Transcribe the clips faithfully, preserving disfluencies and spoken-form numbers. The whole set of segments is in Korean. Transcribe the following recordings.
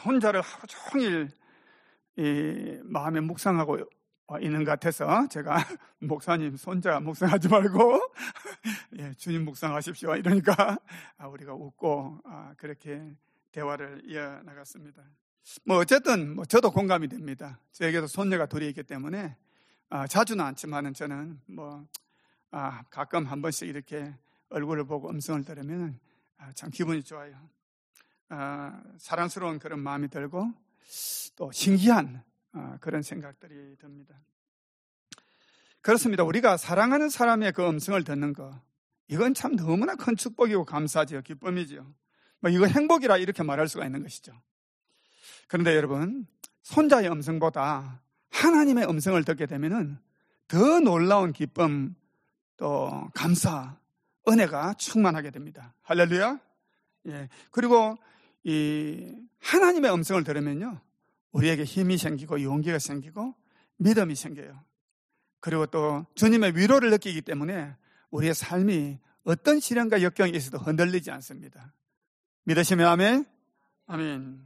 혼자를 하루 종일 이 마음에 묵상하고 있는 것 같아서 제가 목사님 손자 묵상하지 말고 예, 주님 묵상하십시오 이러니까 우리가 웃고 그렇게 대화를 이어나갔습니다. 뭐 어쨌든 뭐 저도 공감이 됩니다. 저에게도 손녀가 둘이 있기 때문에 아, 자주는 않지만은 저는 뭐 아, 가끔 한 번씩 이렇게 얼굴을 보고 음성을 들으면 아, 참 기분이 좋아요. 아, 사랑스러운 그런 마음이 들고 또 신기한 아, 그런 생각들이 듭니다. 그렇습니다. 우리가 사랑하는 사람의 그 음성을 듣는 거, 이건 참 너무나 큰 축복이고 감사지요. 기쁨이지요. 뭐 이거 행복이라 이렇게 말할 수가 있는 것이죠. 그런데 여러분, 손자의 음성보다 하나님의 음성을 듣게 되면은 더 놀라운 기쁨, 또 감사, 은혜가 충만하게 됩니다. 할렐루야. 예. 그리고 이 하나님의 음성을 들으면요, 우리에게 힘이 생기고 용기가 생기고 믿음이 생겨요. 그리고 또 주님의 위로를 느끼기 때문에 우리의 삶이 어떤 시련과 역경이 있어도 흔들리지 않습니다. 믿으시면 아멘? 아멘.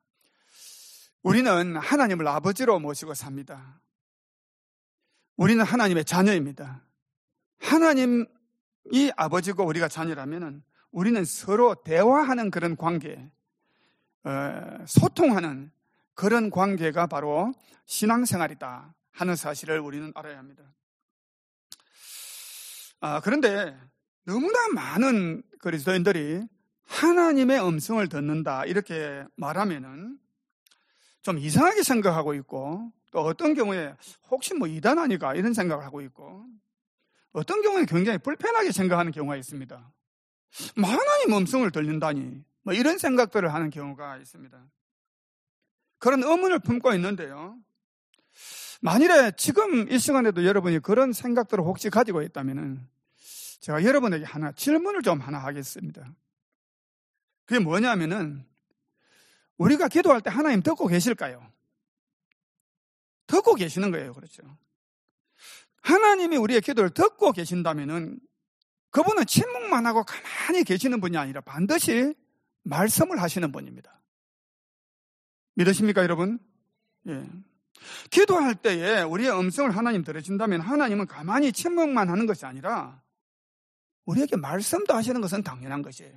우리는 하나님을 아버지로 모시고 삽니다. 우리는 하나님의 자녀입니다. 하나님이 아버지고 우리가 자녀라면 우리는 서로 대화하는 그런 관계, 소통하는 그런 관계가 바로 신앙생활이다 하는 사실을 우리는 알아야 합니다. 아, 그런데 너무나 많은 그리스도인들이 하나님의 음성을 듣는다 이렇게 말하면은 좀 이상하게 생각하고 있고, 또 어떤 경우에 혹시 뭐 이단 아니가 이런 생각을 하고 있고, 어떤 경우에 굉장히 불편하게 생각하는 경우가 있습니다. 뭐 하나님 음성을 들린다니 뭐 이런 생각들을 하는 경우가 있습니다. 그런 의문을 품고 있는데요, 만일에 지금 이 시간에도 여러분이 그런 생각들을 혹시 가지고 있다면 제가 여러분에게 하나 질문을 좀 하나 하겠습니다. 그게 뭐냐면은, 우리가 기도할 때 하나님 듣고 계실까요? 듣고 계시는 거예요. 그렇죠? 하나님이 우리의 기도를 듣고 계신다면은 그분은 침묵만 하고 가만히 계시는 분이 아니라 반드시 말씀을 하시는 분입니다. 믿으십니까, 여러분? 예. 기도할 때에 우리의 음성을 하나님 들으신다면 하나님은 가만히 침묵만 하는 것이 아니라 우리에게 말씀도 하시는 것은 당연한 것이에요.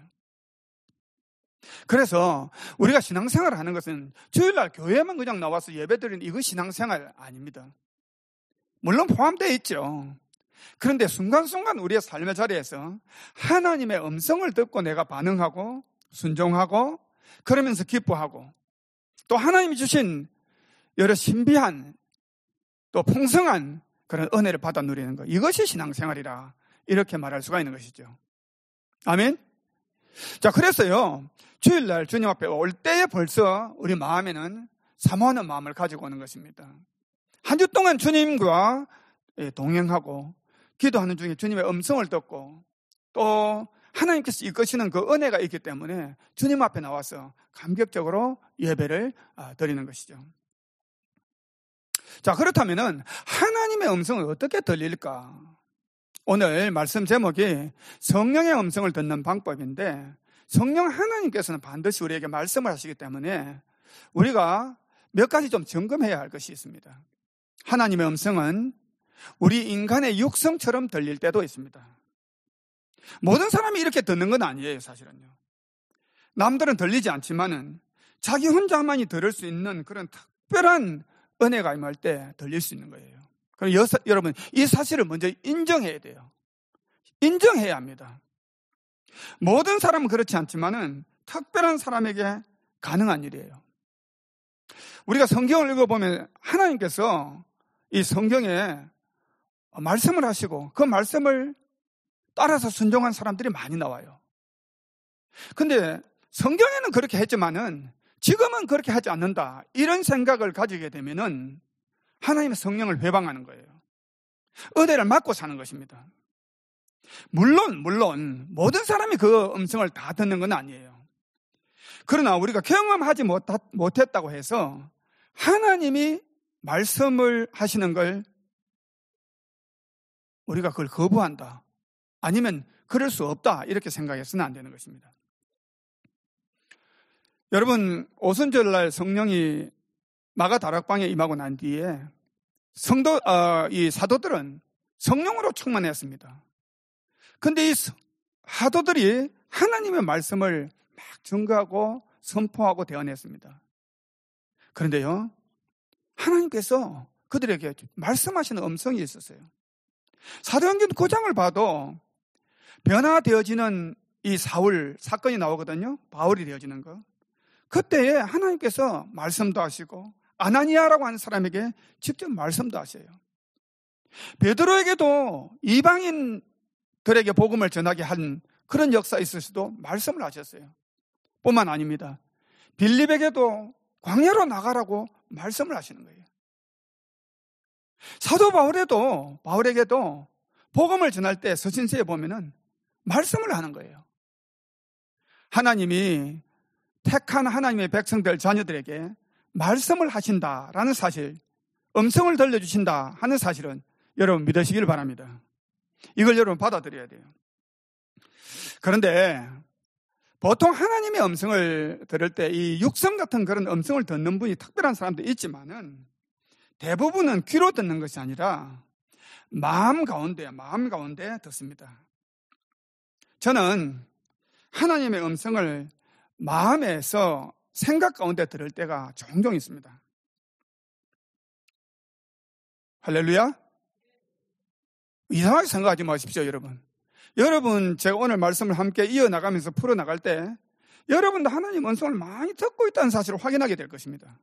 그래서 우리가 신앙생활을 하는 것은 주일날 교회만 그냥 나와서 예배드리는 이거 신앙생활 아닙니다. 물론 포함되어 있죠. 그런데 순간순간 우리의 삶의 자리에서 하나님의 음성을 듣고 내가 반응하고 순종하고 그러면서 기뻐하고 또 하나님이 주신 여러 신비한 또 풍성한 그런 은혜를 받아 누리는 것, 이것이 신앙생활이라 이렇게 말할 수가 있는 것이죠. 아멘. 자, 그래서요, 주일날 주님 앞에 올 때에 벌써 우리 마음에는 사모하는 마음을 가지고 오는 것입니다. 한 주 동안 주님과 동행하고 기도하는 중에 주님의 음성을 듣고 또 하나님께서 이끄시는 그 은혜가 있기 때문에 주님 앞에 나와서 감격적으로 예배를 드리는 것이죠. 자, 그렇다면은 하나님의 음성을 어떻게 들릴까? 오늘 말씀 제목이 성령의 음성을 듣는 방법인데, 성령 하나님께서는 반드시 우리에게 말씀을 하시기 때문에 우리가 몇 가지 좀 점검해야 할 것이 있습니다. 하나님의 음성은 우리 인간의 육성처럼 들릴 때도 있습니다. 모든 사람이 이렇게 듣는 건 아니에요, 사실은요. 남들은 들리지 않지만은 자기 혼자만이 들을 수 있는 그런 특별한 은혜가 임할 때 들릴 수 있는 거예요. 그럼 여사, 여러분, 이 사실을 먼저 인정해야 돼요. 인정해야 합니다. 모든 사람은 그렇지 않지만은 특별한 사람에게 가능한 일이에요. 우리가 성경을 읽어보면 하나님께서 이 성경에 말씀을 하시고 그 말씀을 따라서 순종한 사람들이 많이 나와요. 근데 성경에는 그렇게 했지만은 지금은 그렇게 하지 않는다, 이런 생각을 가지게 되면은 하나님의 성령을 회방하는 거예요. 은혜를 맞고 사는 것입니다. 물론 물론 모든 사람이 그 음성을 다 듣는 건 아니에요. 그러나 우리가 경험하지 못했다고 해서 하나님이 말씀을 하시는 걸 우리가 그걸 거부한다, 아니면 그럴 수 없다, 이렇게 생각해서는 안 되는 것입니다. 여러분, 오순절날 성령이 마가 다락방에 임하고 난 뒤에 성도, 어, 이 사도들은 성령으로 충만했습니다. 근데 이 사도들이 하나님의 말씀을 막 증거하고 선포하고 대언했습니다. 그런데요, 하나님께서 그들에게 말씀하시는 음성이 있었어요. 사도행전 구 장을 봐도 변화되어지는 이 사울 사건이 나오거든요. 바울이 되어지는 거. 그때에 하나님께서 말씀도 하시고 아나니아라고 하는 사람에게 직접 말씀도 하셔요. 베드로에게도 이방인들에게 복음을 전하게 한 그런 역사 있을 수도 말씀을 하셨어요. 뿐만 아닙니다. 빌립에게도 광야로 나가라고 말씀을 하시는 거예요. 사도 바울에도 바울에게도 복음을 전할 때 서신서에 보면은 말씀을 하는 거예요. 하나님이 택한 하나님의 백성들 자녀들에게 말씀을 하신다라는 사실, 음성을 들려주신다 하는 사실은 여러분 믿으시길 바랍니다. 이걸 여러분 받아들여야 돼요. 그런데 보통 하나님의 음성을 들을 때 이 육성 같은 그런 음성을 듣는 분이 특별한 사람도 있지만은 대부분은 귀로 듣는 것이 아니라 마음 가운데, 마음 가운데 듣습니다. 저는 하나님의 음성을 마음에서 생각 가운데 들을 때가 종종 있습니다. 할렐루야? 이상하게 생각하지 마십시오, 여러분. 여러분, 제가 오늘 말씀을 함께 이어나가면서 풀어나갈 때 여러분도 하나님 음성을 많이 듣고 있다는 사실을 확인하게 될 것입니다.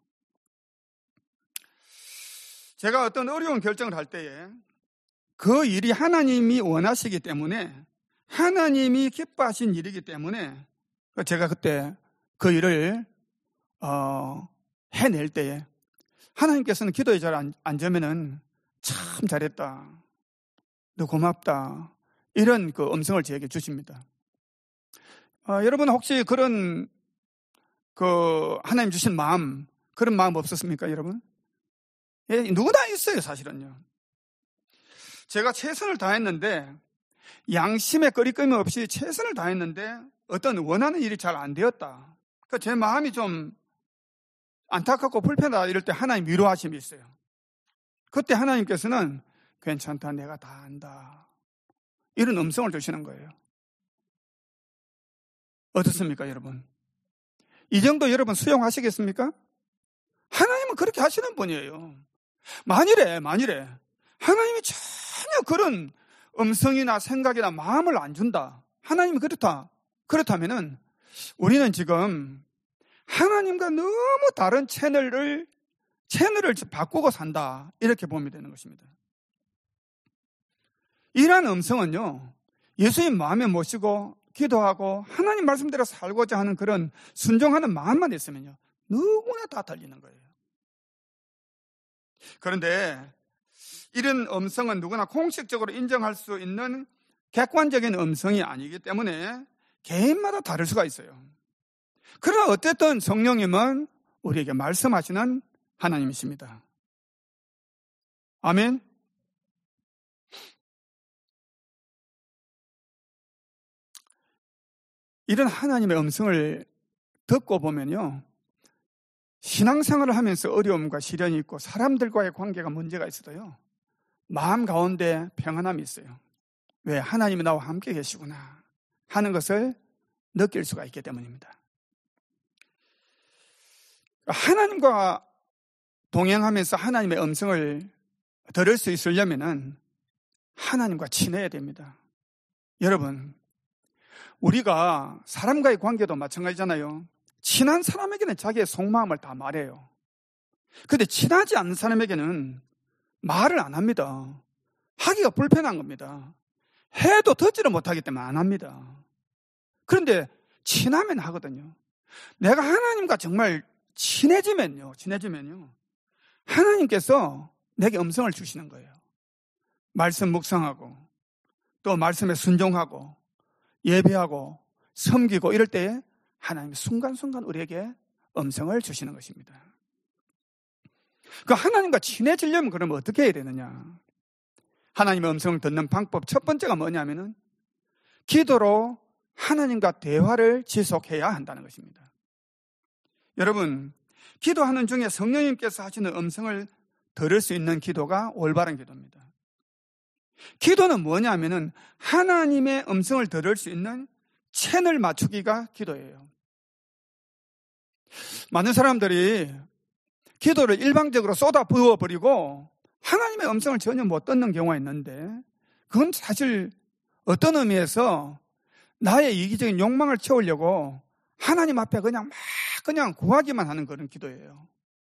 제가 어떤 어려운 결정을 할 때에 그 일이 하나님이 원하시기 때문에 하나님이 기뻐하신 일이기 때문에 제가 그때 그 일을 어, 해낼 때에 하나님께서는 기도에 잘 안, 앉으면은 참 잘했다, 너 고맙다, 이런 그 음성을 저에게 주십니다. 어, 여러분 혹시 그런 그 하나님 주신 마음, 그런 마음 없었습니까, 여러분? 예, 누구나 있어요, 사실은요. 제가 최선을 다했는데 양심에 거리낌이 없이 최선을 다했는데 어떤 원하는 일이 잘 안 되었다. 그러니까 제 마음이 좀 안타깝고 불편하다 이럴 때 하나님 위로하심이 있어요. 그때 하나님께서는 괜찮다, 내가 다 안다, 이런 음성을 주시는 거예요. 어떻습니까, 여러분? 이 정도 여러분 수용하시겠습니까? 하나님은 그렇게 하시는 분이에요. 만일에 만일에 하나님이 전혀 그런 음성이나 생각이나 마음을 안 준다, 하나님이 그렇다, 그렇다면은 우리는 지금 하나님과 너무 다른 채널을 채널을 바꾸고 산다, 이렇게 보면 되는 것입니다. 이러한 음성은요, 예수님 마음에 모시고 기도하고 하나님 말씀대로 살고자 하는 그런 순종하는 마음만 있으면요, 누구나 다 들리는 거예요. 그런데 이런 음성은 누구나 공식적으로 인정할 수 있는 객관적인 음성이 아니기 때문에 개인마다 다를 수가 있어요. 그러나 어쨌든 성령님은 우리에게 말씀하시는 하나님이십니다. 아멘. 이런 하나님의 음성을 듣고 보면요, 신앙생활을 하면서 어려움과 시련이 있고 사람들과의 관계가 문제가 있어도요, 마음 가운데 평안함이 있어요. 왜? 하나님이 나와 함께 계시구나 하는 것을 느낄 수가 있기 때문입니다. 하나님과 동행하면서 하나님의 음성을 들을 수 있으려면은 하나님과 친해야 됩니다. 여러분, 우리가 사람과의 관계도 마찬가지잖아요. 친한 사람에게는 자기의 속마음을 다 말해요. 그런데 친하지 않는 사람에게는 말을 안 합니다. 하기가 불편한 겁니다. 해도 듣지를 못하기 때문에 안 합니다. 그런데 친하면 하거든요. 내가 하나님과 정말 친해지면요, 친해지면요, 하나님께서 내게 음성을 주시는 거예요. 말씀 묵상하고 또 말씀에 순종하고 예배하고 섬기고 이럴 때에 하나님이 순간순간 우리에게 음성을 주시는 것입니다. 그 하나님과 친해지려면 그러면 어떻게 해야 되느냐? 하나님의 음성을 듣는 방법 첫 번째가 뭐냐면은 기도로 하나님과 대화를 지속해야 한다는 것입니다. 여러분, 기도하는 중에 성령님께서 하시는 음성을 들을 수 있는 기도가 올바른 기도입니다. 기도는 뭐냐면은 하나님의 음성을 들을 수 있는 채널 맞추기가 기도예요. 많은 사람들이 기도를 일방적으로 쏟아 부어버리고 하나님의 음성을 전혀 못 듣는 경우가 있는데, 그건 사실 어떤 의미에서 나의 이기적인 욕망을 채우려고 하나님 앞에 그냥 막 그냥 구하기만 하는 그런 기도예요.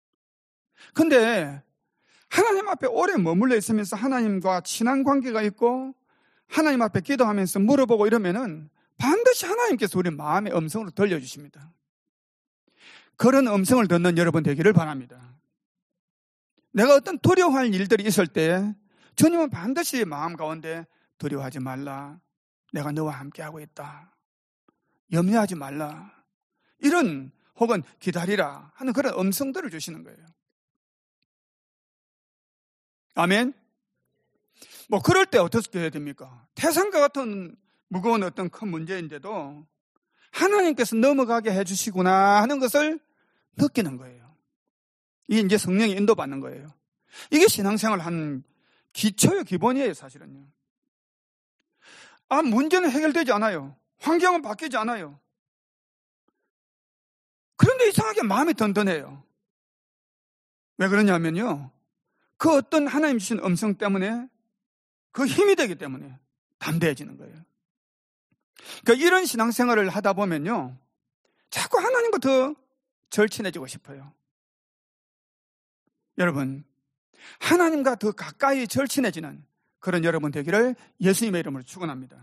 근데 하나님 앞에 오래 머물러 있으면서 하나님과 친한 관계가 있고 하나님 앞에 기도하면서 물어보고 이러면은 반드시 하나님께서 우리 마음의 음성으로 들려주십니다. 그런 음성을 듣는 여러분 되기를 바랍니다. 내가 어떤 두려워할 일들이 있을 때 주님은 반드시 마음 가운데 두려워하지 말라, 내가 너와 함께하고 있다, 염려하지 말라, 이런 혹은 기다리라 하는 그런 음성들을 주시는 거예요. 아멘. 뭐 그럴 때 어떻게 해야 됩니까? 태산과 같은 무거운 어떤 큰 문제인데도 하나님께서 넘어가게 해주시구나 하는 것을 느끼는 거예요. 이게 이제 성령이 인도받는 거예요. 이게 신앙생활 한 기초요, 기본이에요, 사실은요. 아, 문제는 해결되지 않아요. 환경은 바뀌지 않아요. 그런데 이상하게 마음이 든든해요. 왜 그러냐면요, 그 어떤 하나님 주신 음성 때문에, 그 힘이 되기 때문에 담대해지는 거예요. 그러니까 이런 신앙생활을 하다 보면요, 자꾸 하나님과 더 절친해지고 싶어요. 여러분, 하나님과 더 가까이 절친해지는 그런 여러분 되기를 예수님의 이름으로 축원합니다.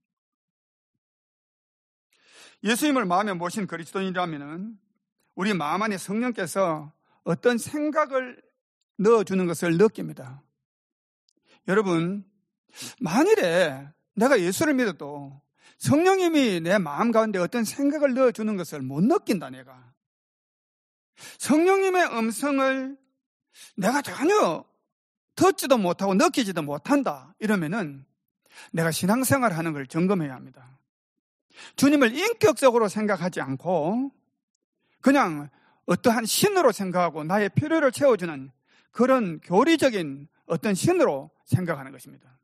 예수님을 마음에 모신 그리스도인이라면 우리 마음 안에 성령께서 어떤 생각을 넣어주는 것을 느낍니다. 여러분, 만일에 내가 예수를 믿어도 성령님이 내 마음 가운데 어떤 생각을 넣어주는 것을 못 느낀다, 내가. 성령님의 음성을 내가 전혀 듣지도 못하고 느끼지도 못한다, 이러면은 내가 신앙생활을 하는 걸 점검해야 합니다. 주님을 인격적으로 생각하지 않고 그냥 어떠한 신으로 생각하고 나의 필요를 채워주는 그런 교리적인 어떤 신으로 생각하는 것입니다.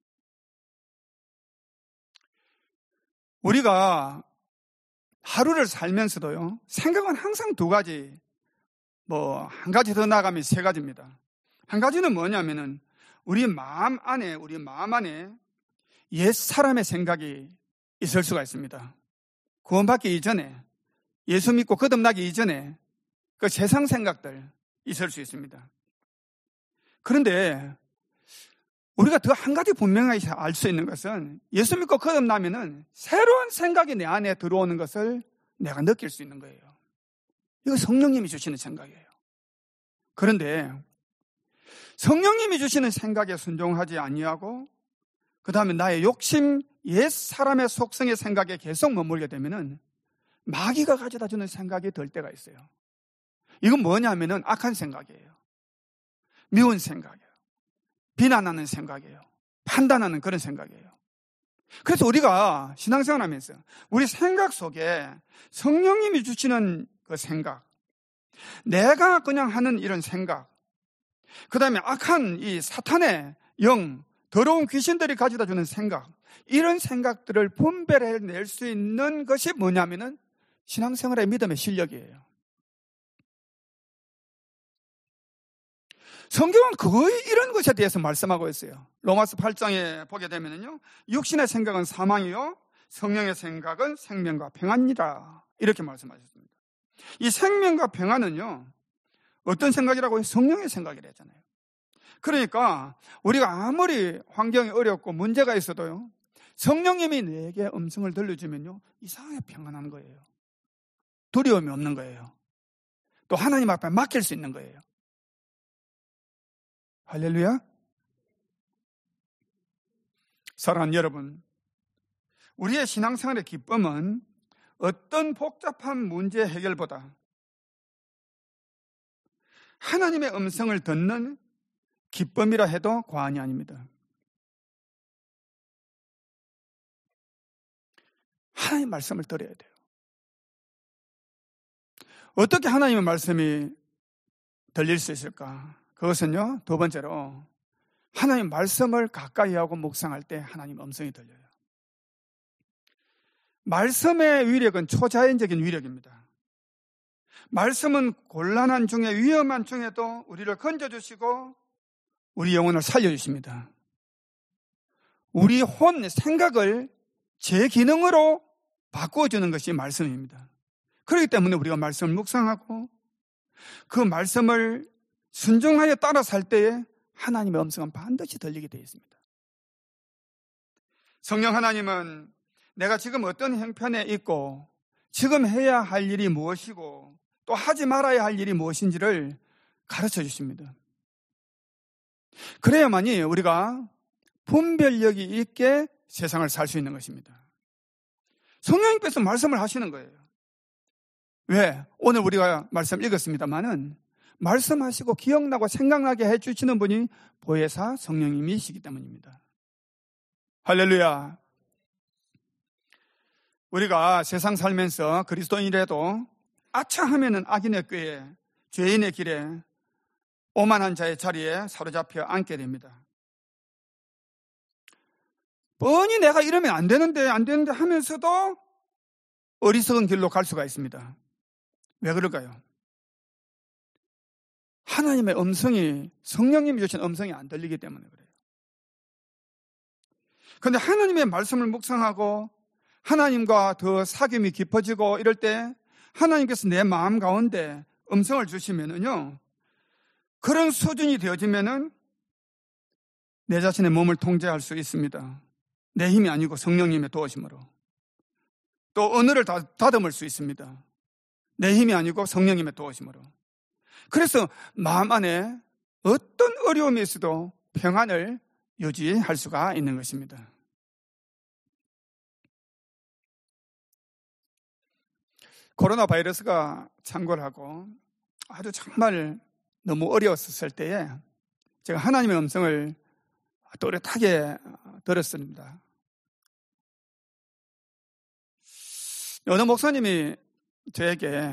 우리가 하루를 살면서도요, 생각은 항상 두 가지, 뭐 한 가지 더 나가면 세 가지입니다. 한 가지는 뭐냐면은 우리 마음 안에 우리 마음 안에 옛 사람의 생각이 있을 수가 있습니다. 구원받기 이전에, 예수 믿고 거듭나기 이전에 그 세상 생각들 있을 수 있습니다. 그런데 우리가 더 한 가지 분명하게 알 수 있는 것은 예수 믿고 거듭나면은 새로운 생각이 내 안에 들어오는 것을 내가 느낄 수 있는 거예요. 이거 성령님이 주시는 생각이에요. 그런데 성령님이 주시는 생각에 순종하지 아니하고 그 다음에 나의 욕심, 옛 사람의 속성의 생각에 계속 머물게 되면은 마귀가 가져다 주는 생각이 들 때가 있어요. 이건 뭐냐면은 악한 생각이에요. 미운 생각이에요. 비난하는 생각이에요. 판단하는 그런 생각이에요. 그래서 우리가 신앙생활 하면서 우리 생각 속에 성령님이 주시는 그 생각, 내가 그냥 하는 이런 생각, 그 다음에 악한 이 사탄의 영, 더러운 귀신들이 가져다 주는 생각, 이런 생각들을 분별해낼 수 있는 것이 뭐냐면은 신앙생활의 믿음의 실력이에요. 성경은 거의 이런 것에 대해서 말씀하고 있어요. 로마서 팔 장에 보게 되면요, 육신의 생각은 사망이요 성령의 생각은 생명과 평안이라, 이렇게 말씀하셨습니다. 이 생명과 평안은요, 어떤 생각이라고 해요? 성령의 생각이라 했잖아요. 그러니까 우리가 아무리 환경이 어렵고 문제가 있어도요, 성령님이 내게 음성을 들려주면요, 이상하게 평안한 거예요. 두려움이 없는 거예요. 또 하나님 앞에 맡길 수 있는 거예요. 할렐루야. 사랑하는 여러분, 우리의 신앙생활의 기쁨은 어떤 복잡한 문제 해결보다 하나님의 음성을 듣는 기쁨이라 해도 과언이 아닙니다. 하나님의 말씀을 들어야 돼요. 어떻게 하나님의 말씀이 들릴 수 있을까? 그것은요, 두 번째로 하나님 말씀을 가까이 하고 묵상할 때 하나님 음성이 들려요. 말씀의 위력은 초자연적인 위력입니다. 말씀은 곤란한 중에, 위험한 중에도 우리를 건져주시고 우리 영혼을 살려주십니다. 우리 혼, 생각을 제 기능으로 바꾸어주는 것이 말씀입니다. 그렇기 때문에 우리가 말씀을 묵상하고 그 말씀을 순종하여 따라 살 때에 하나님의 음성은 반드시 들리게 되어 있습니다. 성령 하나님은 내가 지금 어떤 형편에 있고 지금 해야 할 일이 무엇이고 또 하지 말아야 할 일이 무엇인지를 가르쳐 주십니다. 그래야만이 우리가 분별력이 있게 세상을 살 수 있는 것입니다. 성령님께서 말씀을 하시는 거예요. 왜? 오늘 우리가 말씀 읽었습니다마는 말씀하시고 기억나고 생각나게 해주시는 분이 보혜사 성령님이시기 때문입니다. 할렐루야. 우리가 세상 살면서 그리스도인이라도 아차 하면은 악인의 꾀에 죄인의 길에 오만한 자의 자리에 사로잡혀 앉게 됩니다. 뻔히 내가 이러면 안 되는데 안 되는데 하면서도 어리석은 길로 갈 수가 있습니다. 왜 그럴까요? 하나님의 음성이, 성령님이 주신 음성이 안 들리기 때문에 그래요. 그런데 하나님의 말씀을 묵상하고 하나님과 더 사귐이 깊어지고 이럴 때 하나님께서 내 마음 가운데 음성을 주시면은요, 그런 수준이 되어지면은 내 자신의 몸을 통제할 수 있습니다. 내 힘이 아니고 성령님의 도우심으로. 또 언어를 다, 다듬을 수 있습니다. 내 힘이 아니고 성령님의 도우심으로. 그래서 마음 안에 어떤 어려움이 있어도 평안을 유지할 수가 있는 것입니다. 코로나 바이러스가 창궐하고 아주 정말 너무 어려웠을 때에 제가 하나님의 음성을 또렷하게 들었습니다. 어느 목사님이 저에게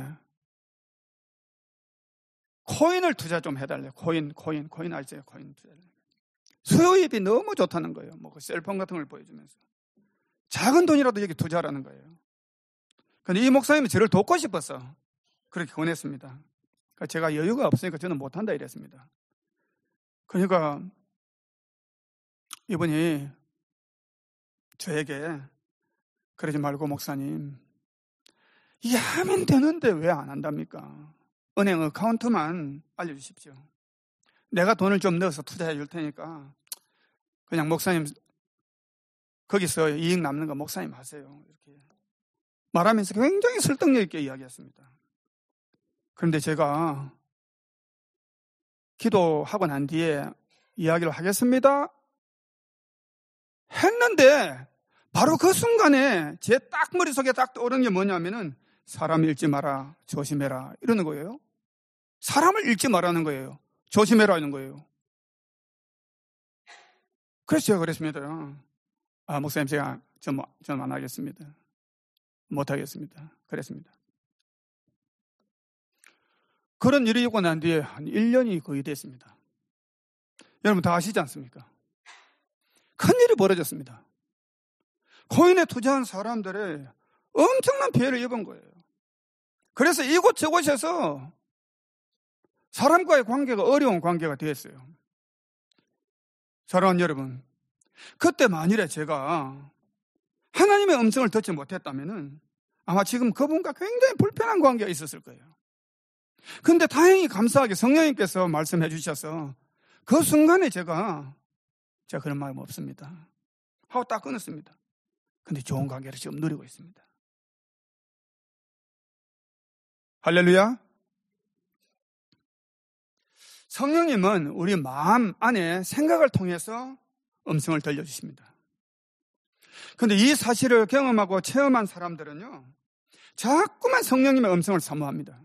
코인을 투자 좀 해달래요. 코인, 코인, 코인 알죠? 코인 투자. 수요입이 너무 좋다는 거예요. 뭐 그 셀폰 같은 걸 보여주면서. 작은 돈이라도 여기 투자하라는 거예요. 근데 이 목사님이 저를 돕고 싶어서 그렇게 권했습니다. 그러니까 제가 여유가 없으니까 저는 못한다 이랬습니다. 그러니까 이분이 저에게 그러지 말고 목사님, 이게 하면 되는데 왜 안 한답니까? 은행 어카운트만 알려주십시오. 내가 돈을 좀 넣어서 투자해 줄 테니까 그냥 목사님 거기서 이익 남는 거 목사님 하세요. 이렇게 말하면서 굉장히 설득력 있게 이야기했습니다. 그런데 제가 기도하고 난 뒤에 이야기를 하겠습니다 했는데 바로 그 순간에 제 딱 머릿속에 딱 떠오르는 게 뭐냐면은 사람 읽지 마라, 조심해라 이러는 거예요. 사람을 읽지 말라는 거예요. 조심해라는 거예요. 그래서 제가 그랬습니다. 아, 목사님 제가 좀, 좀 안 하겠습니다. 못하겠습니다. 그랬습니다. 그런 일이 있고 난 뒤에 한 일 년이 거의 됐습니다. 여러분 다 아시지 않습니까? 큰일이 벌어졌습니다. 코인에 투자한 사람들의 엄청난 피해를 입은 거예요. 그래서 이곳 저곳에서 사람과의 관계가 어려운 관계가 되었어요. 사랑하는 여러분, 그때 만일에 제가 하나님의 음성을 듣지 못했다면 아마 지금 그분과 굉장히 불편한 관계가 있었을 거예요. 그런데 다행히 감사하게 성령님께서 말씀해 주셔서 그 순간에 제가 제가 그런 마음 없습니다 하고 딱 끊었습니다. 근데 좋은 관계를 지금 누리고 있습니다. 할렐루야. 성령님은 우리 마음 안에 생각을 통해서 음성을 들려주십니다. 그런데 이 사실을 경험하고 체험한 사람들은요, 자꾸만 성령님의 음성을 사모합니다.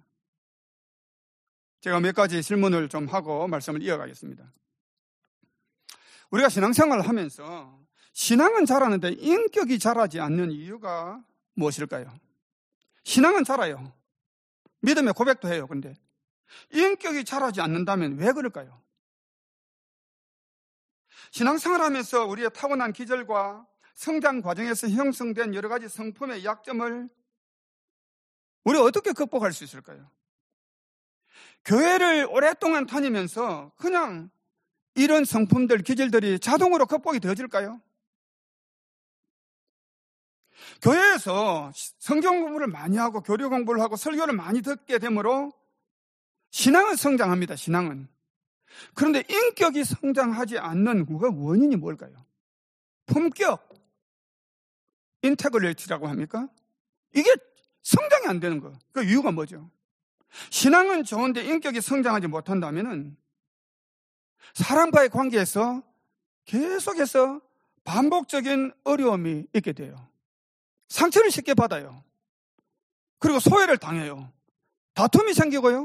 제가 몇 가지 질문을 좀 하고 말씀을 이어가겠습니다. 우리가 신앙생활을 하면서 신앙은 자라는데 인격이 자라지 않는 이유가 무엇일까요? 신앙은 자라요. 믿음의 고백도 해요. 근데 인격이 자라지 않는다면 왜 그럴까요? 신앙생활 하면서 우리의 타고난 기질과 성장 과정에서 형성된 여러 가지 성품의 약점을 우리가 어떻게 극복할 수 있을까요? 교회를 오랫동안 다니면서 그냥 이런 성품들, 기질들이 자동으로 극복이 되어질까요? 교회에서 성경 공부를 많이 하고 교리 공부를 하고 설교를 많이 듣게 되므로 신앙은 성장합니다. 신앙은. 그런데 인격이 성장하지 않는 그 원인이 뭘까요? 품격, 인테그리티라고 합니까? 이게 성장이 안 되는 거. 그 이유가 뭐죠? 신앙은 좋은데 인격이 성장하지 못한다면은 사람과의 관계에서 계속해서 반복적인 어려움이 있게 돼요. 상처를 쉽게 받아요. 그리고 소외를 당해요. 다툼이 생기고요.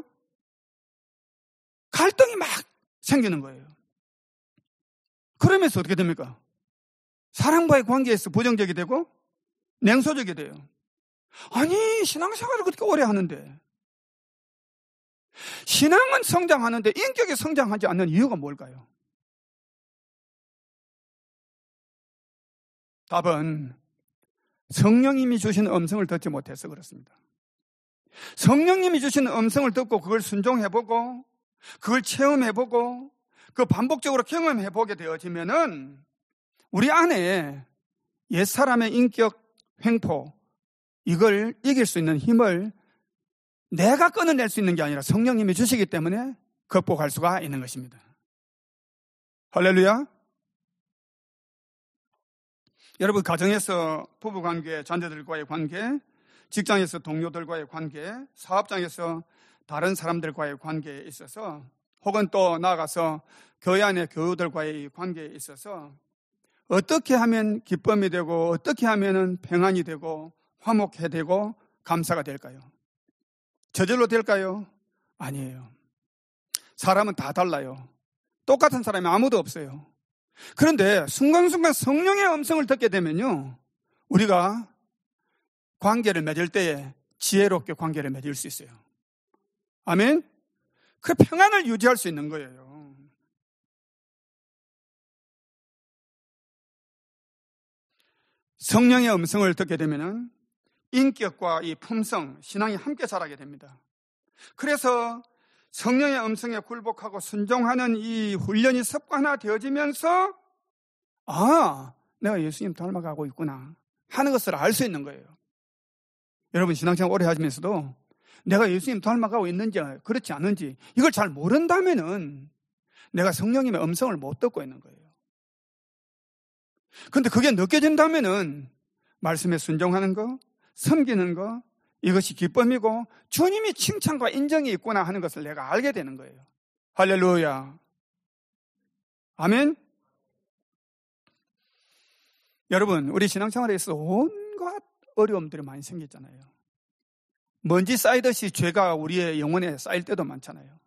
갈등이 막 생기는 거예요. 그러면서 어떻게 됩니까? 사람과의 관계에서 부정적이 되고 냉소적이 돼요. 아니, 신앙생활을 그렇게 오래 하는데 신앙은 성장하는데 인격이 성장하지 않는 이유가 뭘까요? 답은 성령님이 주신 음성을 듣지 못해서 그렇습니다. 성령님이 주신 음성을 듣고 그걸 순종해보고 그걸 체험해보고 그 반복적으로 경험해보게 되어지면은 우리 안에 옛사람의 인격 횡포, 이걸 이길 수 있는 힘을 내가 끊어낼 수 있는 게 아니라 성령님이 주시기 때문에 극복할 수가 있는 것입니다. 할렐루야. 여러분, 가정에서 부부관계, 자녀들과의 관계, 직장에서 동료들과의 관계, 사업장에서 다른 사람들과의 관계에 있어서 혹은 또 나아가서 교회 안의 교우들과의 관계에 있어서 어떻게 하면 기쁨이 되고 어떻게 하면 평안이 되고 화목해 되고 감사가 될까요? 저절로 될까요? 아니에요. 사람은 다 달라요. 똑같은 사람이 아무도 없어요. 그런데 순간순간 성령의 음성을 듣게 되면요, 우리가 관계를 맺을 때에 지혜롭게 관계를 맺을 수 있어요. 아멘? 그 평안을 유지할 수 있는 거예요. 성령의 음성을 듣게 되면은 인격과 이 품성, 신앙이 함께 자라게 됩니다. 그래서 성령의 음성에 굴복하고 순종하는 이 훈련이 습관화 되어지면서 아, 내가 예수님 닮아가고 있구나 하는 것을 알 수 있는 거예요. 여러분, 신앙생활 오래 하시면서도 내가 예수님 닮아가고 있는지 그렇지 않은지 이걸 잘 모른다면은 내가 성령님의 음성을 못 듣고 있는 거예요. 그런데 그게 느껴진다면은 말씀에 순종하는 거, 섬기는 거, 이것이 기쁨이고 주님이 칭찬과 인정이 있구나 하는 것을 내가 알게 되는 거예요. 할렐루야. 아멘. 여러분, 우리 신앙생활에서 온갖 어려움들이 많이 생겼잖아요. 먼지 쌓이듯이 죄가 우리의 영혼에 쌓일 때도 많잖아요.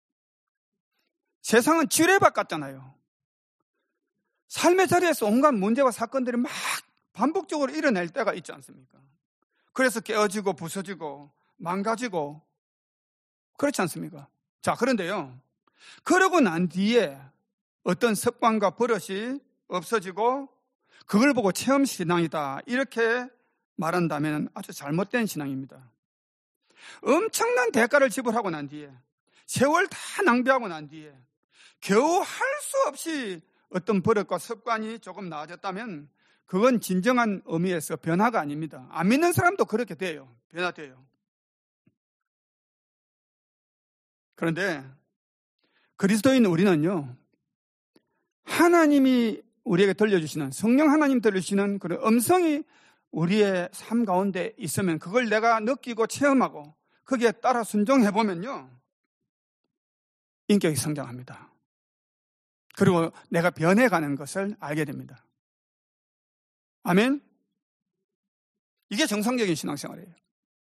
세상은 지뢰밭 같잖아요. 삶의 자리에서 온갖 문제와 사건들이 막 반복적으로 일어날 때가 있지 않습니까? 그래서 깨어지고 부서지고 망가지고 그렇지 않습니까? 자, 그런데요, 그러고 난 뒤에 어떤 습관과 버릇이 없어지고 그걸 보고 체험신앙이다 이렇게 말한다면 아주 잘못된 신앙입니다. 엄청난 대가를 지불하고 난 뒤에 세월 다 낭비하고 난 뒤에 겨우 할 수 없이 어떤 버릇과 습관이 조금 나아졌다면 그건 진정한 의미에서 변화가 아닙니다. 안 믿는 사람도 그렇게 돼요. 변화돼요. 그런데 그리스도인 우리는요, 하나님이 우리에게 들려주시는, 성령 하나님 들려주시는 그런 음성이 우리의 삶 가운데 있으면 그걸 내가 느끼고 체험하고 거기에 따라 순종해보면요, 인격이 성장합니다. 그리고 내가 변해가는 것을 알게 됩니다. 아멘? 이게 정상적인 신앙생활이에요.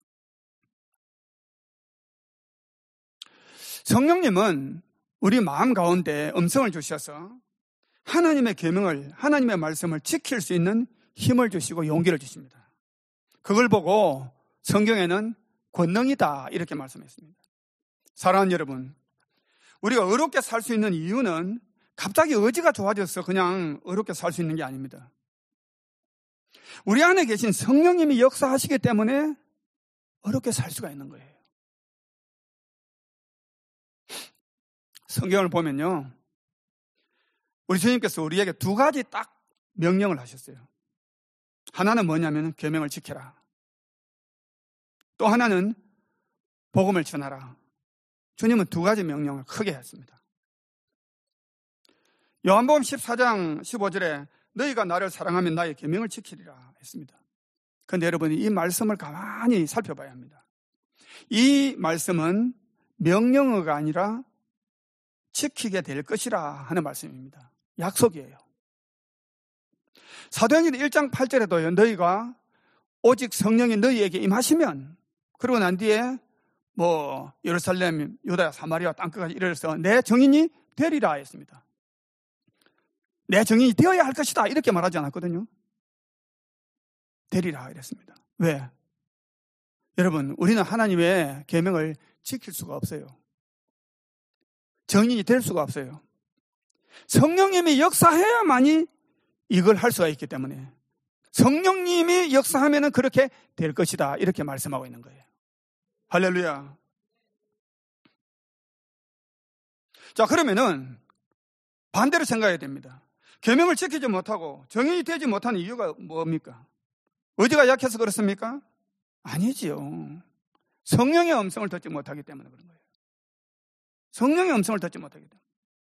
성령님은 우리 마음 가운데 음성을 주셔서 하나님의 계명을, 하나님의 말씀을 지킬 수 있는 힘을 주시고 용기를 주십니다. 그걸 보고 성경에는 권능이다 이렇게 말씀했습니다. 사랑하는 여러분, 우리가 의롭게 살 수 있는 이유는 갑자기 의지가 좋아져서 그냥 의롭게 살 수 있는 게 아닙니다. 우리 안에 계신 성령님이 역사하시기 때문에 의롭게 살 수가 있는 거예요. 성경을 보면요, 우리 주님께서 우리에게 두 가지 딱 명령을 하셨어요. 하나는 뭐냐면 계명을 지켜라. 또 하나는 복음을 전하라. 주님은 두 가지 명령을 크게 했습니다. 요한복음 십사 장 십오 절에 너희가 나를 사랑하면 나의 계명을 지키리라 했습니다. 그런데 여러분이 이 말씀을 가만히 살펴봐야 합니다. 이 말씀은 명령어가 아니라 지키게 될 것이라 하는 말씀입니다. 약속이에요. 사도행전 일 장 팔 절에도요, 너희가 오직 성령이 너희에게 임하시면, 그러고 난 뒤에 뭐 예루살렘, 유다야, 사마리아 땅끝까지 이르러서 내 증인이 되리라 했습니다. 내 증인이 되어야 할 것이다 이렇게 말하지 않았거든요. 되리라 이랬습니다. 왜? 여러분, 우리는 하나님의 계명을 지킬 수가 없어요. 증인이 될 수가 없어요. 성령님이 역사해야만이 이걸 할 수가 있기 때문에 성령님이 역사하면 그렇게 될 것이다 이렇게 말씀하고 있는 거예요. 할렐루야. 자, 그러면은 반대로 생각해야 됩니다. 계명을 지키지 못하고 정인이 되지 못하는 이유가 뭡니까? 의지가 약해서 그렇습니까? 아니지요. 성령의 음성을 듣지 못하기 때문에 그런 거예요. 성령의 음성을 듣지 못하기 때문에.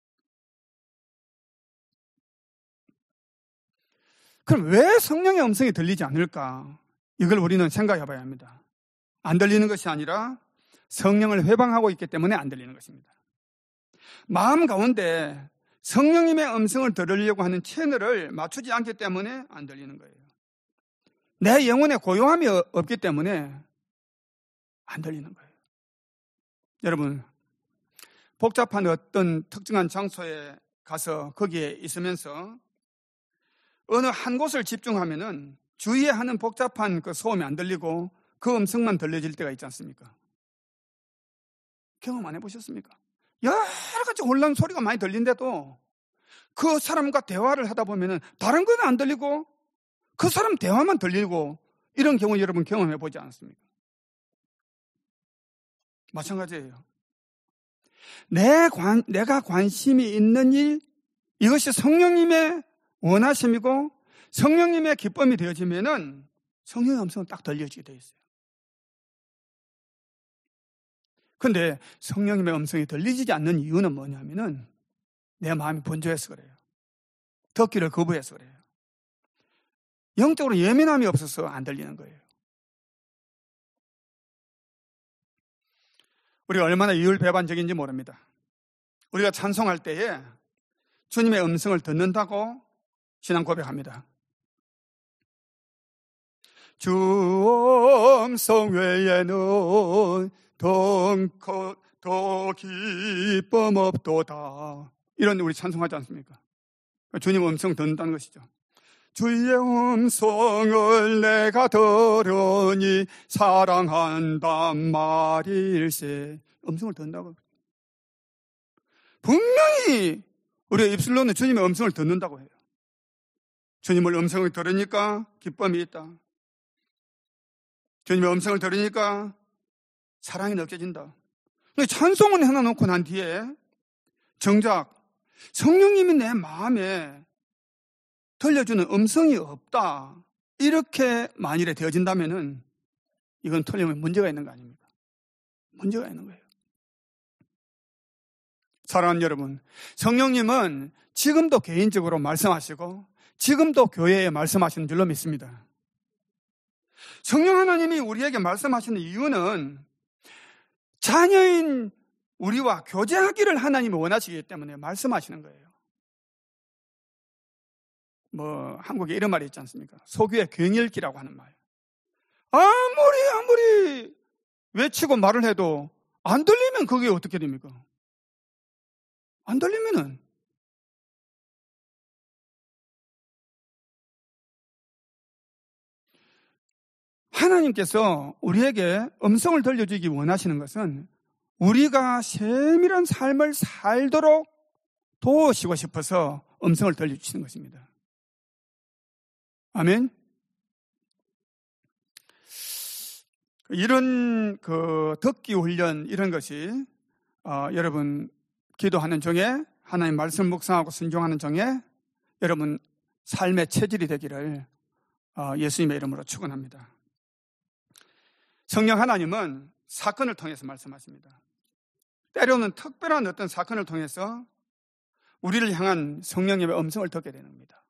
그럼 왜 성령의 음성이 들리지 않을까? 이걸 우리는 생각해 봐야 합니다. 안 들리는 것이 아니라 성령을 회방하고 있기 때문에 안 들리는 것입니다. 마음 가운데 성령님의 음성을 들으려고 하는 채널을 맞추지 않기 때문에 안 들리는 거예요. 내 영혼에 고요함이 없기 때문에 안 들리는 거예요. 여러분, 복잡한 어떤 특정한 장소에 가서 거기에 있으면서 어느 한 곳을 집중하면은 주위에 하는 복잡한 그 소음이 안 들리고 그 음성만 들려질 때가 있지 않습니까? 경험 안 해보셨습니까? 여러 가지 혼란 소리가 많이 들린데도 그 사람과 대화를 하다 보면은 다른 건 안 들리고 그 사람 대화만 들리고 이런 경우 여러분 경험해 보지 않았습니까? 마찬가지예요. 내 관, 내가 관심이 있는 일, 이것이 성령님의 원하심이고 성령님의 기쁨이 되어지면은 성령의 음성은 딱 들려지게 되어 있어요. 그런데 성령님의 음성이 들리지 않는 이유는 뭐냐면은 내 마음이 분주해서 그래요. 듣기를 거부해서 그래요. 영적으로 예민함이 없어서 안 들리는 거예요. 우리가 얼마나 이율배반적인지 모릅니다. 우리가 찬송할 때에 주님의 음성을 듣는다고 신앙 고백합니다. 주 음성 외에는 더, 더 기쁨 없도다. 이런 우리 찬송하지 않습니까? 주님 음성 듣는다는 것이죠. 주의 음성을 내가 들으니 사랑한단 말일세. 음성을 듣는다고. 분명히 우리의 입술로는 주님의 음성을 듣는다고 해요. 주님의 음성을 들으니까 기쁨이 있다. 주님의 음성을 들으니까 사랑이 느껴진다. 찬송을 해놔놓고 난 뒤에 정작 성령님이 내 마음에 들려주는 음성이 없다. 이렇게 만일에 되어진다면은 이건 틀리면 문제가 있는 거 아닙니까? 문제가 있는 거예요. 사랑하는 여러분, 성령님은 지금도 개인적으로 말씀하시고 지금도 교회에 말씀하시는 줄로 믿습니다. 성령 하나님이 우리에게 말씀하시는 이유는 자녀인 우리와 교제하기를 하나님이 원하시기 때문에 말씀하시는 거예요. 뭐 한국에 이런 말이 있지 않습니까? 소규의 경읽기라고 하는 말. 아무리 아무리 외치고 말을 해도 안 들리면 그게 어떻게 됩니까? 안 들리면은 하나님께서 우리에게 음성을 들려주기 원하시는 것은 우리가 세밀한 삶을 살도록 도우시고 싶어서 음성을 들려주시는 것입니다. 아멘. 이런 그 듣기 훈련 이런 것이 어, 여러분 기도하는 중에 하나님 말씀 묵상하고 순종하는 중에 여러분 삶의 체질이 되기를 어, 예수님의 이름으로 축원합니다. 성령 하나님은 사건을 통해서 말씀하십니다. 때로는 특별한 어떤 사건을 통해서 우리를 향한 성령님의 음성을 듣게 되는 겁니다.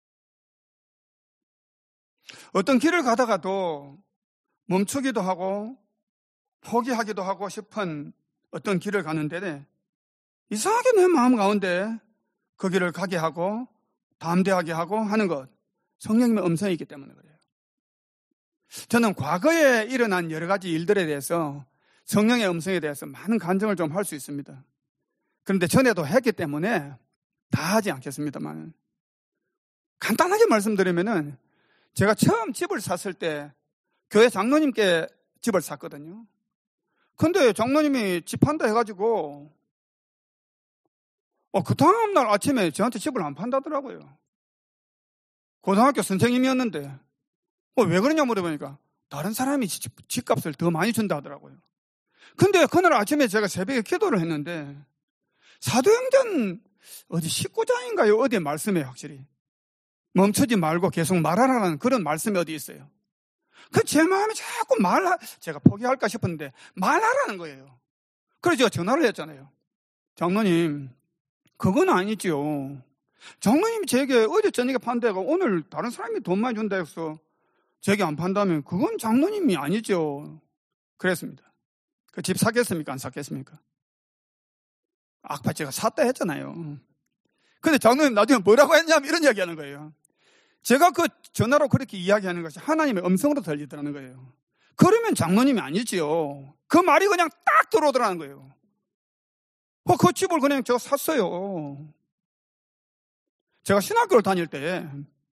어떤 길을 가다가도 멈추기도 하고 포기하기도 하고 싶은 어떤 길을 가는데 이상하게 내 마음 가운데 그 길을 가게 하고 담대하게 하고 하는 것, 성령님의 음성이기 때문에 그래요. 저는 과거에 일어난 여러 가지 일들에 대해서 성령의 음성에 대해서 많은 간증을 좀 할 수 있습니다. 그런데 전에도 했기 때문에 다 하지 않겠습니다만 간단하게 말씀드리면은 제가 처음 집을 샀을 때 교회 장로님께 집을 샀거든요. 근데 장로님이 집 판다 해가지고 어, 그 다음날 아침에 저한테 집을 안 판다더라고요. 고등학교 선생님이었는데 어, 왜 그러냐 물어보니까 다른 사람이 집, 집값을 더 많이 준다 하더라고요. 근데 그날 아침에 제가 새벽에 기도를 했는데 사도행전 어디 십구 장인가요? 어디에 말씀에 확실히 멈추지 말고 계속 말하라는 그런 말씀이 어디 있어요. 그 제 마음이 자꾸 말하 제가 포기할까 싶었는데 말하라는 거예요. 그래서 제가 전화를 했잖아요. 장로님 그건 아니지요. 장로님이 제게 어제 저녁에 판다가 오늘 다른 사람이 돈 많이 준다 해서 제게 안 판다면 그건 장로님이 아니죠. 그랬습니다. 그 집 사겠습니까? 안 사겠습니까? 아까 제가 샀다 했잖아요. 근데 장로님 나중에 뭐라고 했냐면 이런 이야기 하는 거예요. 제가 그 전화로 그렇게 이야기하는 것이 하나님의 음성으로 들리더라는 거예요. 그러면 장로님이 아니지요. 그 말이 그냥 딱 들어오더라는 거예요. 어, 그 집을 그냥 제가 샀어요. 제가 신학교를 다닐 때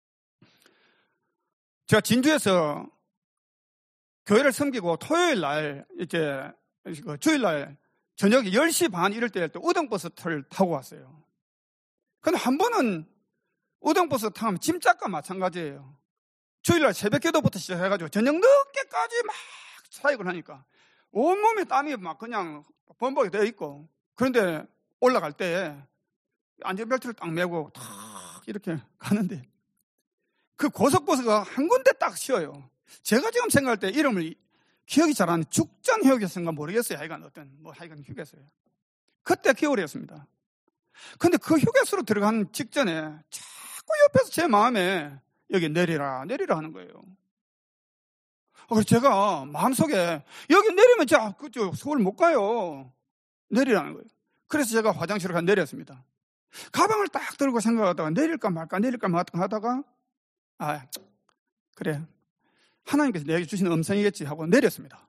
제가 진주에서 교회를 섬기고 토요일 날 이제 주일 날 저녁 열 시 반 이럴 때 우등버스를 타고 왔어요. 근데 한 번은 우등버스 타면 짐짝과 마찬가지예요. 주일날 새벽 기도부터 시작해가지고 저녁 늦게까지 막 사역을 하니까 온몸에 땀이 막 그냥 범벅이 되어 있고 그런데 올라갈 때 안전벨트를 딱 메고 탁 이렇게 가는데 그 고속버스가 한 군데 딱 쉬어요. 제가 지금 생각할 때 이름을 기억이 잘 안 나는 죽전 휴게소인가 모르겠어요. 하여간 어떤 뭐 하여간 휴게소예요. 그때 겨울이었습니다. 근데 그 휴게소로 들어가는 직전에 자꾸 옆에서 제 마음에 여기 내리라 내리라 하는 거예요. 그래서 제가 마음속에 여기 내리면 자 그저 서울 못 가요. 내리라는 거예요. 그래서 제가 화장실을 가 내렸습니다. 가방을 딱 들고 생각하다가 내릴까 말까 내릴까 말까 하다가 아 그래 하나님께서 내게 주시는 음성이겠지 하고 내렸습니다.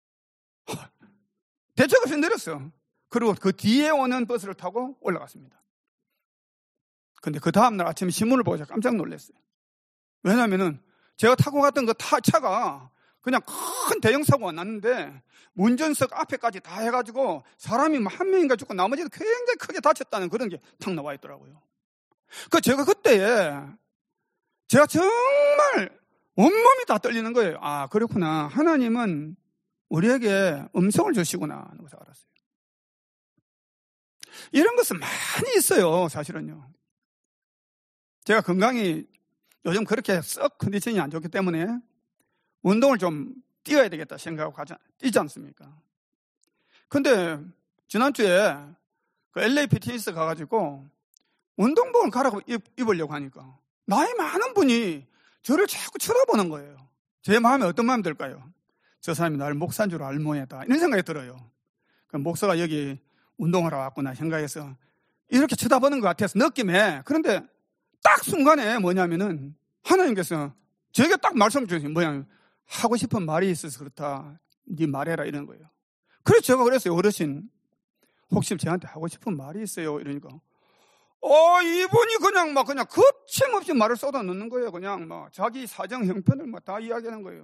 대책 없이 내렸어요. 그리고 그 뒤에 오는 버스를 타고 올라갔습니다. 근데 그 다음날 아침에 신문을 보고 제가 깜짝 놀랐어요. 왜냐면은 제가 타고 갔던 그 타, 차가 그냥 큰 대형 사고가 났는데 운전석 앞에까지 다 해가지고 사람이 한 명인가 죽고 나머지는 굉장히 크게 다쳤다는 그런 게 탁 나와 있더라고요. 그 제가 그때에 제가 정말 온몸이 다 떨리는 거예요. 아 그렇구나. 하나님은 우리에게 음성을 주시구나 하는 것을 알았어요. 이런 것은 많이 있어요. 사실은요. 제가 건강이 요즘 그렇게 썩 컨디션이 안 좋기 때문에 운동을 좀 뛰어야 되겠다 생각하고 가지, 뛰지 않습니까? 근데 지난주에 그 엘에이 피트니스 가가지고 운동복을 갈아입, 입으려고 하니까 나이 많은 분이 저를 자꾸 쳐다보는 거예요. 제 마음에 어떤 마음이 들까요? 저 사람이 나를 목사인 줄 알 모양이다. 이런 생각이 들어요. 그 목사가 여기 운동하러 왔구나 생각해서 이렇게 쳐다보는 것 같아서 느낌에. 그런데 딱 순간에 뭐냐면은 하나님께서 제게 딱 말씀 주신 뭐냐면 하고 싶은 말이 있어서 그렇다. 네 말해라 이런 거예요. 그래서 제가 그랬어요. 어르신 혹시 저한테 하고 싶은 말이 있어요? 이러니까 어 이분이 그냥 막 그냥 거침없이 말을 쏟아 넣는 거예요. 그냥 막 자기 사정 형편을 막 다 이야기하는 거예요.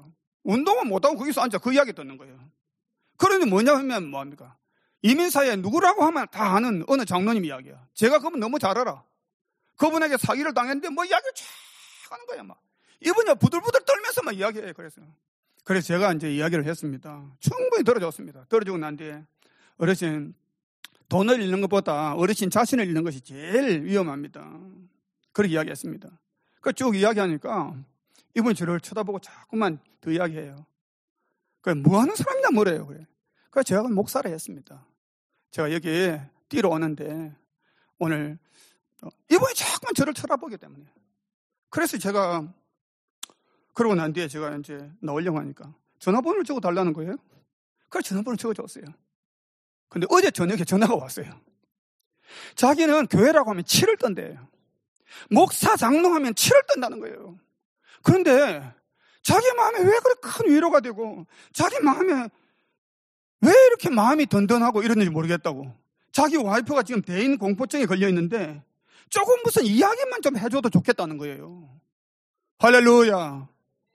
운동은 못하고 거기서 앉아 그 이야기 듣는 거예요. 그러니 뭐냐 하면 뭐합니까? 이민사회에 누구라고 하면 다 아는 어느 장로님 이야기야. 제가 그분 너무 잘 알아. 그분에게 사기를 당했는데 뭐 이야기를 쫙 하는 거야. 막. 이분이 부들부들 떨면서 막 이야기해요. 그래서. 그래서 제가 이제 이야기를 했습니다. 충분히 들어줬습니다. 들어주고 난 뒤에 어르신, 돈을 잃는 것보다 어르신 자신을 잃는 것이 제일 위험합니다. 그렇게 이야기했습니다. 그 쭉 이야기하니까 이분이 저를 쳐다보고 자꾸만 더 이야기해요. 그래, 뭐 하는 사람이냐 뭐래요. 그래. 그래서 제가 목사를 했습니다. 제가 여기 뛰러 오는데 오늘 이분이 자꾸만 저를 쳐다보기 때문에. 그래서 제가 그러고 난 뒤에 제가 이제 나오려고 하니까 전화번호를 적어 달라는 거예요. 그래서 전화번호를 적어줬어요. 근데 어제 저녁에 전화가 왔어요. 자기는 교회라고 하면 치를 떤대요. 목사 장로하면 치를 떤다는 거예요. 그런데 자기 마음에 왜 그렇게 큰 위로가 되고 자기 마음에 왜 이렇게 마음이 든든하고 이러는지 모르겠다고. 자기 와이프가 지금 대인 공포증에 걸려 있는데 조금 무슨 이야기만 좀 해줘도 좋겠다는 거예요. 할렐루야.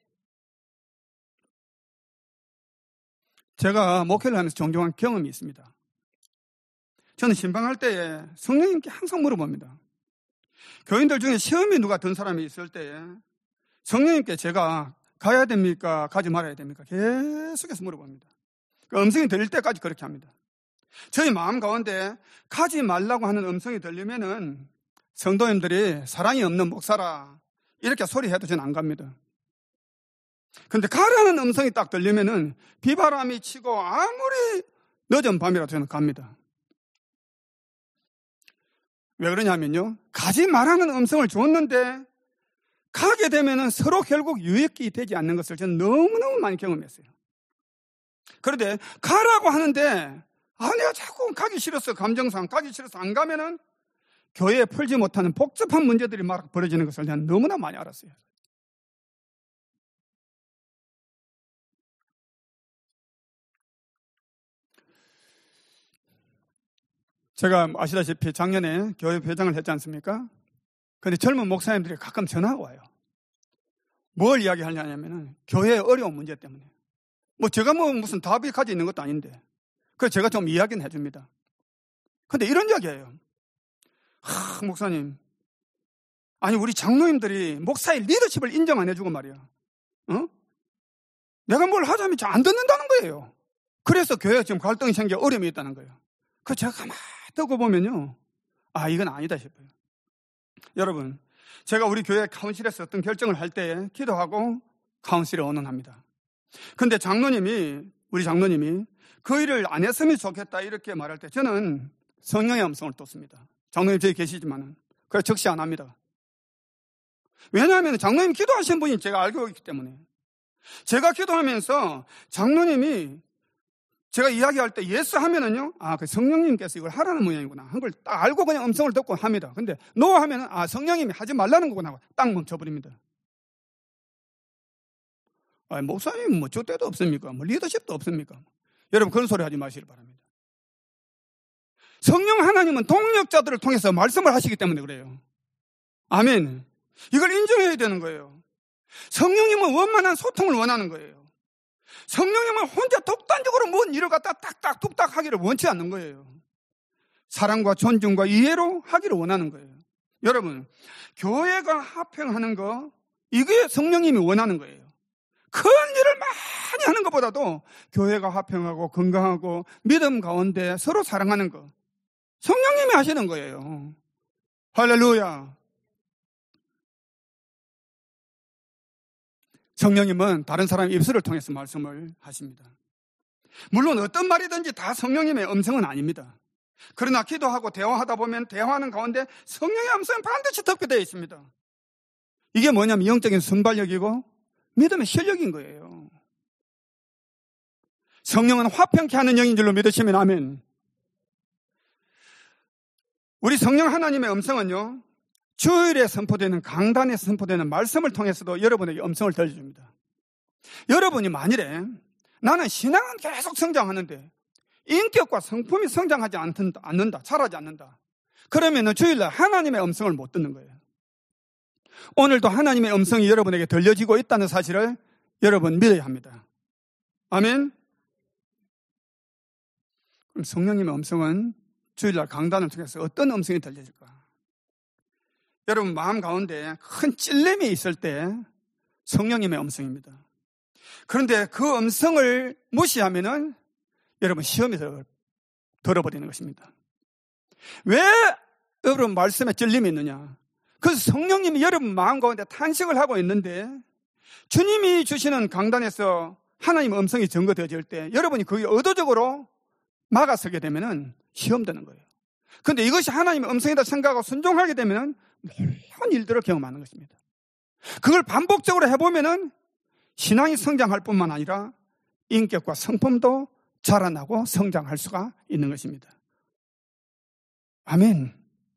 제가 목회를 하면서 종종 경험이 있습니다. 저는 신방할 때에 성령님께 항상 물어봅니다. 교인들 중에 시험이 누가 든 사람이 있을 때에 성령님께 제가 가야 됩니까? 가지 말아야 됩니까? 계속해서 물어봅니다. 그 음성이 들릴 때까지 그렇게 합니다. 저희 마음 가운데 가지 말라고 하는 음성이 들리면은 성도님들이 사랑이 없는 목사라 이렇게 소리해도 저는 안 갑니다. 근데 가라는 음성이 딱 들리면은 비바람이 치고 아무리 늦은 밤이라도 저는 갑니다. 왜 그러냐면요. 가지 말라는 음성을 줬는데 가게 되면은 서로 결국 유익이 되지 않는 것을 저는 너무너무 많이 경험했어요. 그런데 가라고 하는데 아 내가 자꾸 가기 싫어서 감정상 가기 싫어서 안 가면은 교회에 풀지 못하는 복잡한 문제들이 막 벌어지는 것을 저는 너무나 많이 알았어요. 제가 아시다시피 작년에 교회 회장을 했지 않습니까? 그런데 젊은 목사님들이 가끔 전화가 와요. 뭘 이야기하냐면은 교회의 어려운 문제 때문에. 뭐 제가 뭐 무슨 답이 가지고 있는 것도 아닌데. 그래서 제가 좀 이야기는 해줍니다. 근데 이런 이야기예요. 하, 목사님. 아니 우리 장로님들이 목사의 리더십을 인정 안 해주고 말이야. 어? 내가 뭘 하자면 잘 안 듣는다는 거예요. 그래서 교회가 지금 갈등이 생겨 어려움이 있다는 거예요. 그래서 제가 가만히 듣고 보면요. 아 이건 아니다 싶어요. 여러분, 제가 우리 교회 카운실에서 어떤 결정을 할 때 기도하고 카운실에 언언합니다. 근데 장로님이, 우리 장로님이 그 일을 안 했으면 좋겠다 이렇게 말할 때 저는 성령의 음성을 뒀습니다. 장로님 저기 계시지만은. 그래서 적시 안 합니다. 왜냐하면 장로님 기도하신 분이 제가 알고 있기 때문에. 제가 기도하면서 장로님이 제가 이야기할 때 예스 하면은요, 아, 그 성령님께서 이걸 하라는 모양이구나. 한 걸 딱 알고 그냥 음성을 듣고 합니다. 근데 노 하면은, 아, 성령님이 하지 말라는 거구나. 하고 딱 멈춰버립니다. 아, 목사님 뭐 쫓대도 없습니까? 뭐 리더십도 없습니까? 여러분 그런 소리 하지 마시길 바랍니다. 성령 하나님은 동력자들을 통해서 말씀을 하시기 때문에 그래요. 아멘. 이걸 인정해야 되는 거예요. 성령님은 원만한 소통을 원하는 거예요. 성령님은 혼자 독단적으로 뭔 일을 갖다 딱딱 뚝딱 하기를 원치 않는 거예요. 사랑과 존중과 이해로 하기를 원하는 거예요. 여러분, 교회가 합행하는 거, 이게 성령님이 원하는 거예요. 큰 일을 많이 하는 것보다도 교회가 합행하고 건강하고 믿음 가운데 서로 사랑하는 거, 성령님이 하시는 거예요. 할렐루야. 성령님은 다른 사람의 입술을 통해서 말씀을 하십니다. 물론 어떤 말이든지 다 성령님의 음성은 아닙니다. 그러나 기도하고 대화하다 보면 대화하는 가운데 성령의 음성은 반드시 듣게 되어 있습니다. 이게 뭐냐면 영적인 순발력이고 믿음의 실력인 거예요. 성령은 화평케 하는 영인 줄로 믿으시면 아멘. 우리 성령 하나님의 음성은요, 주일에 선포되는 강단에 선포되는 말씀을 통해서도 여러분에게 음성을 들려줍니다. 여러분이 만일에 나는 신앙은 계속 성장하는데 인격과 성품이 성장하지 않는다, 않는다 자라지 않는다. 그러면 주일날 하나님의 음성을 못 듣는 거예요. 오늘도 하나님의 음성이 여러분에게 들려지고 있다는 사실을 여러분 믿어야 합니다. 아멘. 그럼 성령님의 음성은 주일날 강단을 통해서 어떤 음성이 들려질까? 여러분 마음 가운데 큰 찔림이 있을 때 성령님의 음성입니다. 그런데 그 음성을 무시하면은 여러분 시험이 들어, 들어버리는 것입니다. 왜 여러분 말씀에 찔림이 있느냐? 그래서 성령님이 여러분 마음 가운데 탄식을 하고 있는데 주님이 주시는 강단에서 하나님의 음성이 증거되어질 때 여러분이 그게 의도적으로 막아서게 되면은 시험 되는 거예요. 그런데 이것이 하나님의 음성이다 생각하고 순종하게 되면은 놀라운 일들을 경험하는 것입니다. 그걸 반복적으로 해보면은 신앙이 성장할 뿐만 아니라 인격과 성품도 자라나고 성장할 수가 있는 것입니다. 아멘.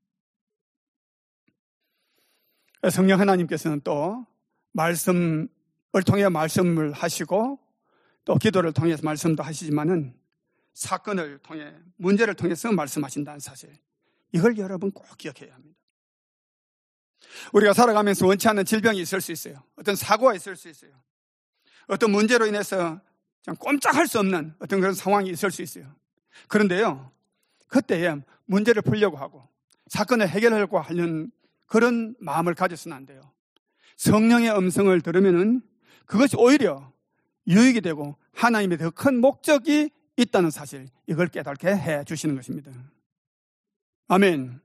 성령 하나님께서는 또 말씀을 통해 말씀을 하시고 또 기도를 통해서 말씀도 하시지만은 사건을 통해 문제를 통해서 말씀하신다는 사실, 이걸 여러분 꼭 기억해야 합니다. 우리가 살아가면서 원치 않는 질병이 있을 수 있어요. 어떤 사고가 있을 수 있어요. 어떤 문제로 인해서 그냥 꼼짝할 수 없는 어떤 그런 상황이 있을 수 있어요. 그런데요, 그때에 문제를 풀려고 하고 사건을 해결하려고 하는 그런 마음을 가져서는 안 돼요. 성령의 음성을 들으면은 그것이 오히려 유익이 되고 하나님의 더 큰 목적이 있다는 사실, 이걸 깨닫게 해 주시는 것입니다. 아멘.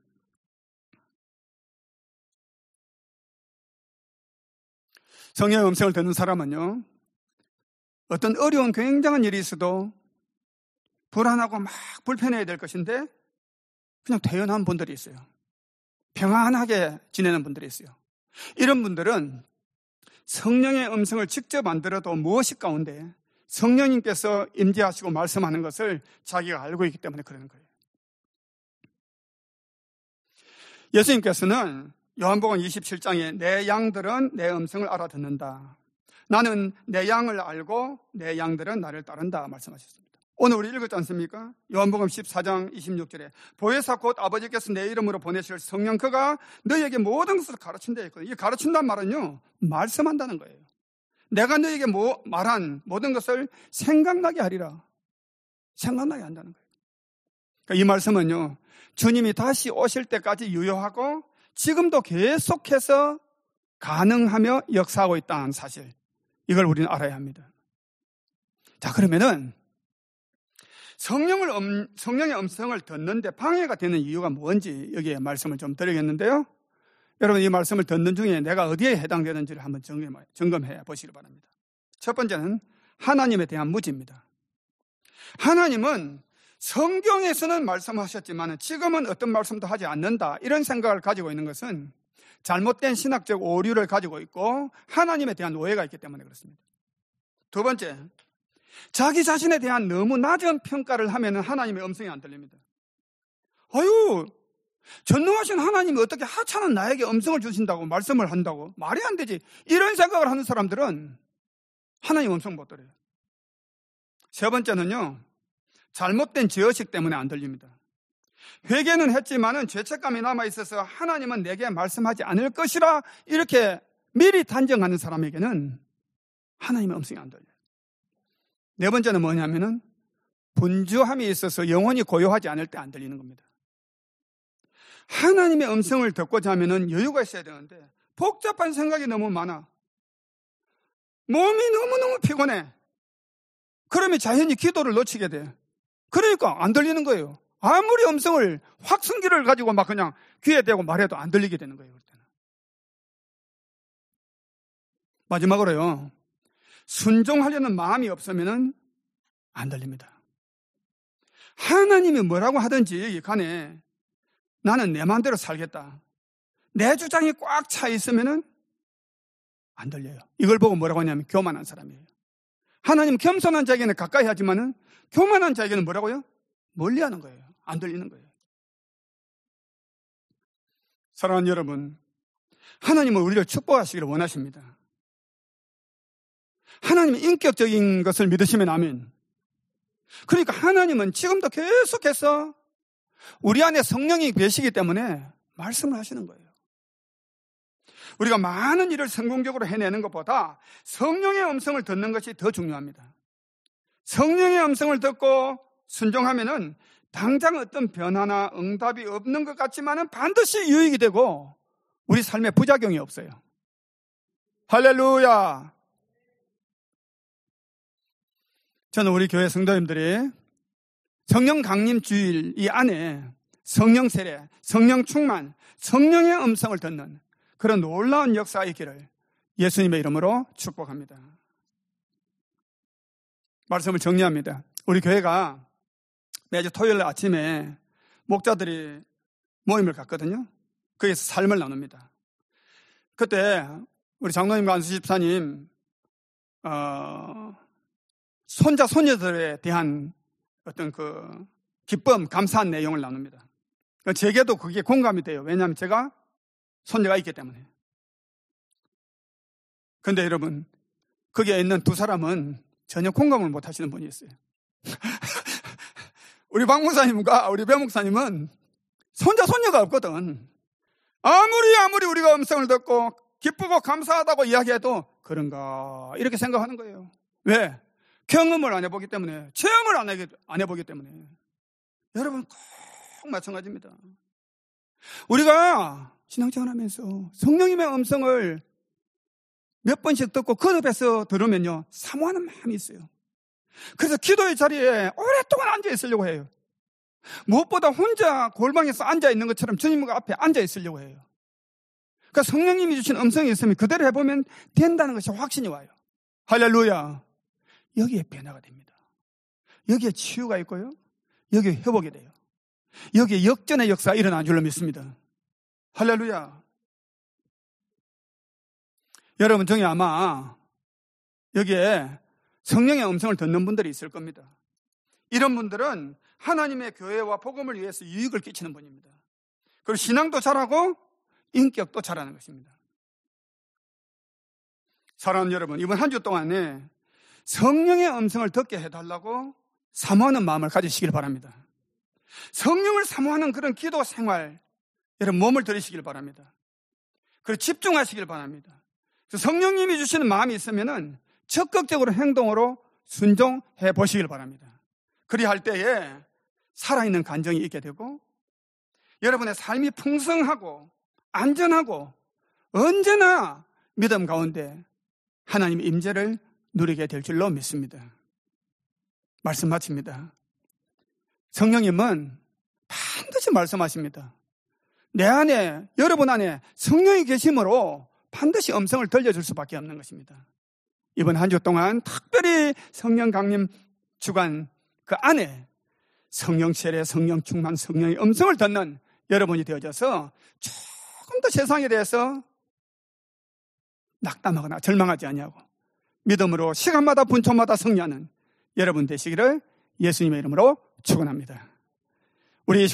성령의 음성을 듣는 사람은요, 어떤 어려운 굉장한 일이 있어도 불안하고 막 불편해야 될 것인데 그냥 태연한 분들이 있어요. 평안하게 지내는 분들이 있어요. 이런 분들은 성령의 음성을 직접 안 들어도 무엇이 가운데 성령님께서 임재하시고 말씀하는 것을 자기가 알고 있기 때문에 그러는 거예요. 예수님께서는 요한복음 이십칠 장에 내 양들은 내 음성을 알아듣는다. 나는 내 양을 알고 내 양들은 나를 따른다 말씀하셨습니다. 오늘 우리 읽었지 않습니까? 요한복음 십사 장 이십육 절에 보혜사 곧 아버지께서 내 이름으로 보내실 성령 그가 너희에게 모든 것을 가르친다 했거든요. 이 가르친다는 말은요, 말씀한다는 거예요. 내가 너희에게 뭐, 말한 모든 것을 생각나게 하리라. 생각나게 한다는 거예요. 그러니까 이 말씀은요, 주님이 다시 오실 때까지 유효하고 지금도 계속해서 가능하며 역사하고 있다는 사실, 이걸 우리는 알아야 합니다. 자, 그러면은 성령을 음, 성령의 음성을 듣는데 방해가 되는 이유가 뭔지 여기에 말씀을 좀 드리겠는데요. 여러분 이 말씀을 듣는 중에 내가 어디에 해당되는지를 한번 점검해, 점검해 보시기 바랍니다. 첫 번째는 하나님에 대한 무지입니다. 하나님은 성경에서는 말씀하셨지만 지금은 어떤 말씀도 하지 않는다, 이런 생각을 가지고 있는 것은 잘못된 신학적 오류를 가지고 있고 하나님에 대한 오해가 있기 때문에 그렇습니다. 두 번째, 자기 자신에 대한 너무 낮은 평가를 하면 하나님의 음성이 안 들립니다. 아유, 전능하신 하나님이 어떻게 하찮은 나에게 음성을 주신다고 말씀을 한다고? 말이 안 되지. 이런 생각을 하는 사람들은 하나님 음성 못 들어요. 세 번째는요, 잘못된 죄의식 때문에 안 들립니다. 회개는 했지만은 죄책감이 남아있어서 하나님은 내게 말씀하지 않을 것이라 이렇게 미리 단정하는 사람에게는 하나님의 음성이 안 들려요. 네 번째는 뭐냐면은 분주함이 있어서 영혼이 고요하지 않을 때 안 들리는 겁니다. 하나님의 음성을 듣고자 하면은 여유가 있어야 되는데 복잡한 생각이 너무 많아. 몸이 너무너무 피곤해. 그러면 자연히 기도를 놓치게 돼. 그러니까 안 들리는 거예요. 아무리 음성을 확성기를 가지고 막 그냥 귀에 대고 말해도 안 들리게 되는 거예요. 그때는. 마지막으로요, 순종하려는 마음이 없으면 안 들립니다. 하나님이 뭐라고 하든지 간에 나는 내 마음대로 살겠다, 내 주장이 꽉 차 있으면 안 들려요. 이걸 보고 뭐라고 하냐면 교만한 사람이에요. 하나님 겸손한 자에게는 가까이 하지만은 교만한 자에게는 뭐라고요? 멀리 하는 거예요. 안 들리는 거예요. 사랑하는 여러분, 하나님은 우리를 축복하시기를 원하십니다. 하나님의 인격적인 것을 믿으시면 아멘. 그러니까 하나님은 지금도 계속해서 우리 안에 성령이 계시기 때문에 말씀을 하시는 거예요. 우리가 많은 일을 성공적으로 해내는 것보다 성령의 음성을 듣는 것이 더 중요합니다. 성령의 음성을 듣고 순종하면은 당장 어떤 변화나 응답이 없는 것 같지만은 반드시 유익이 되고 우리 삶에 부작용이 없어요. 할렐루야. 저는 우리 교회 성도님들이 성령 강림 주일 이 안에 성령 세례, 성령 충만, 성령의 음성을 듣는 그런 놀라운 역사가 있기를 예수님의 이름으로 축복합니다. 말씀을 정리합니다. 우리 교회가 매주 토요일 아침에 목자들이 모임을 갖거든요. 거기서 삶을 나눕니다. 그때 우리 장로님과 안수 집사님 어, 손자 손녀들에 대한 어떤 그 기쁨, 감사한 내용을 나눕니다. 제게도 그게 공감이 돼요. 왜냐하면 제가 손녀가 있기 때문에. 그런데 여러분, 거기에 있는 두 사람은 전혀 공감을 못 하시는 분이 있어요. 우리 박 목사님과 우리 배 목사님은 손자 손녀가 없거든. 아무리 아무리 우리가 음성을 듣고 기쁘고 감사하다고 이야기해도 그런가 이렇게 생각하는 거예요. 왜? 경험을 안 해보기 때문에, 체험을 안, 해, 안 해보기 때문에. 여러분 꼭 마찬가지입니다. 우리가 신앙생활 하면서 성령님의 음성을 몇 번씩 듣고 거듭해서 들으면요 사모하는 마음이 있어요. 그래서 기도의 자리에 오랫동안 앉아 있으려고 해요. 무엇보다 혼자 골방에서 앉아 있는 것처럼 주님 앞에 앉아 있으려고 해요. 그러니까 성령님이 주신 음성이 있으면 그대로 해보면 된다는 것이 확신이 와요. 할렐루야. 여기에 변화가 됩니다. 여기에 치유가 있고요. 여기에 회복이 돼요. 여기에 역전의 역사가 일어나는 줄로 믿습니다. 할렐루야. 여러분 중에 아마 여기에 성령의 음성을 듣는 분들이 있을 겁니다. 이런 분들은 하나님의 교회와 복음을 위해서 유익을 끼치는 분입니다. 그리고 신앙도 잘하고 인격도 잘하는 것입니다. 사랑하는 여러분, 이번 한 주 동안에 성령의 음성을 듣게 해달라고 사모하는 마음을 가지시길 바랍니다. 성령을 사모하는 그런 기도 생활, 여러분 몸을 들이시길 바랍니다. 그리고 집중하시길 바랍니다. 성령님이 주시는 마음이 있으면은 적극적으로 행동으로 순종해 보시길 바랍니다. 그리할 때에 살아있는 간정이 있게 되고 여러분의 삶이 풍성하고 안전하고 언제나 믿음 가운데 하나님의 임재를 누리게 될 줄로 믿습니다. 말씀 마칩니다. 성령님은 반드시 말씀하십니다. 내 안에, 여러분 안에 성령이 계심으로 반드시 음성을 들려줄 수밖에 없는 것입니다. 이번 한 주 동안 특별히 성령 강림 주간 그 안에 성령 세례, 성령 충만, 성령의 음성을 듣는 여러분이 되어져서 조금 더 세상에 대해서 낙담하거나 절망하지 아니하고 믿음으로 시간마다 분초마다 승리하는 여러분 되시기를 예수님의 이름으로 축원합니다. 우리